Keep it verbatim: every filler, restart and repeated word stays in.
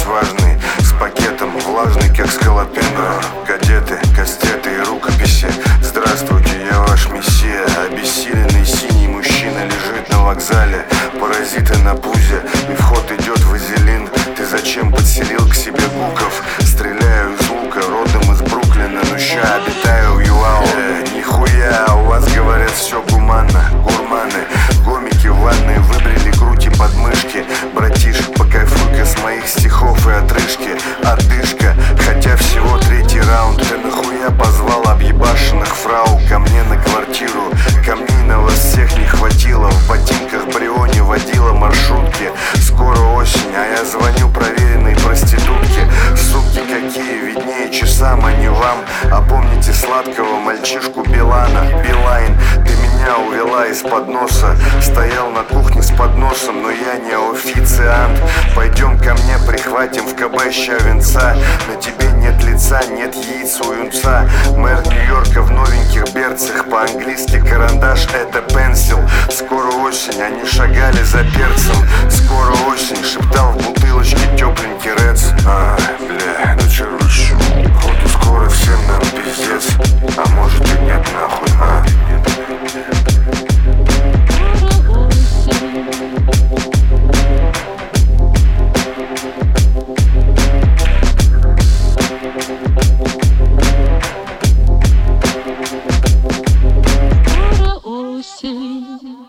важный, с пакетом влажный, как скалопендра. Кадеты, кастеты и рукописи. Здравствуйте, я ваш мессия. Обессиленный синий мужчина лежит на вокзале. Паразиты на пузе, и в ход идет вазелин. Ты зачем подселил к себе гуков? Стреляю из лука, родом из Бруклина, но ща обитаю в ЮАО. э, Нихуя, у вас говорят все гуманно. Гурманы, гомики в ванной выбрили грудь и подмышки. Братиш, покайфуй-ка с моих стихов и отрыжки. Отдышка, хотя всего третий раунд. Ты нахуя позвал объебашенных фрау ко мне на квартиру? Камней на вас всех не хватило. В ботинках Бриони водила маршрутки. Скоро осень, а я звоню проверенной проститутке. Суки какие, виднее часам, а не вам. А помните сладкого мальчишку Билана? Билайн, ты меня увела из-под носа. Стоял на кухне с подносом, но я не официант. Пойдем ко мне, прихватим в КБ ща венца. На тебе нет лица, нет яиц у юнца. Мэр Нью-Йорка в новеньких берцах. По-английски карандаш — это пенсил. Скоро осень, они шагали за перцем. Скоро осень, шептал в бутылочке тепленький